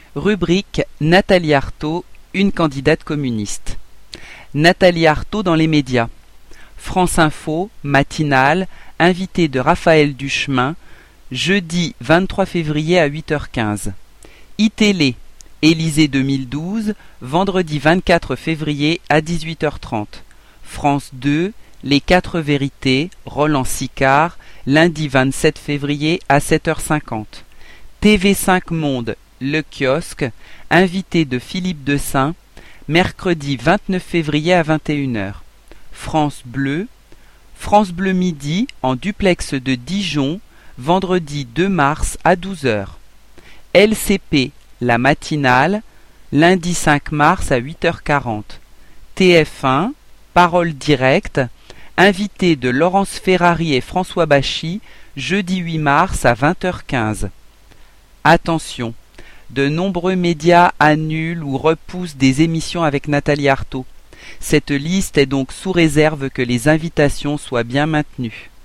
Rubrique Nathalie Arthaud, une candidate communiste. Nathalie Arthaud dans les médias. France Info, matinale, invité de Raphaël Duchemin, jeudi 23 février à 8h15. iTélé, Élysée 2012, vendredi 24 février à 18h30. France 2, Les 4 vérités, Roland Sicard, lundi 27 février à 7h50. TV5 Monde, Le Kiosque, invité de Philippe Dessein, mercredi 29 février à 21h. France Bleu Midi en duplex de Dijon, vendredi 2 mars à 12h. LCP, la matinale, lundi 5 mars à 8h40. TF1, Parole directe, invité de Laurence Ferrari et François Bachy, jeudi 8 mars à 20h15. Attention, de nombreux médias annulent ou repoussent des émissions avec Nathalie Arthaud. Cette liste est donc sous réserve que les invitations soient bien maintenues.